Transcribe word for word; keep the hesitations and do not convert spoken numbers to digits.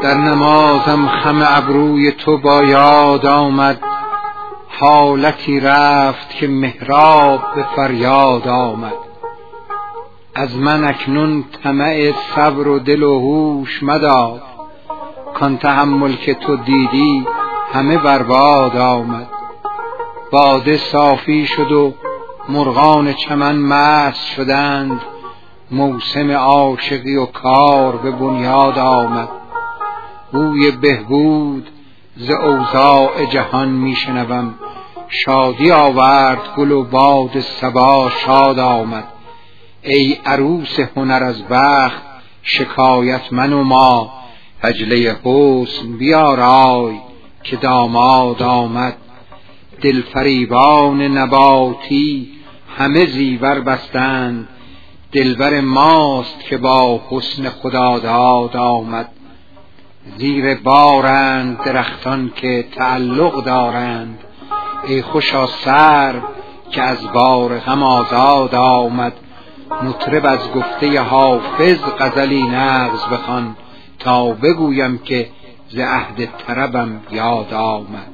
در نمازم خم ابروی تو با یاد آمد، حالتی رفت که محراب به فریاد آمد. از من اکنون طمع صبر و دل و هوش مدار، کان تحمل که تو دیدی همه برباد آمد. باده صافی شد و مرغان چمن مست شدند، موسم عاشقی و کار به بنیاد آمد. بوی بهبود ز اوضاع جهان می شنوم، شادی آورد گل و باد صبا شاد آمد. ای عروس هنر از بخت شکایت من و ما، عجله حسن بیارای که داماد آمد. دل فریبان نباتی همه زیور بستند، دلبر ماست که با حسن خداداد آمد. زیر بارند درختان که تعلق دارند، ای خوشا سرو که از بار غم آزاد آمد. مطرب از گفته حافظ غزلی نغز بخوان، تا بگویم که ز عهد طربم یاد آمد.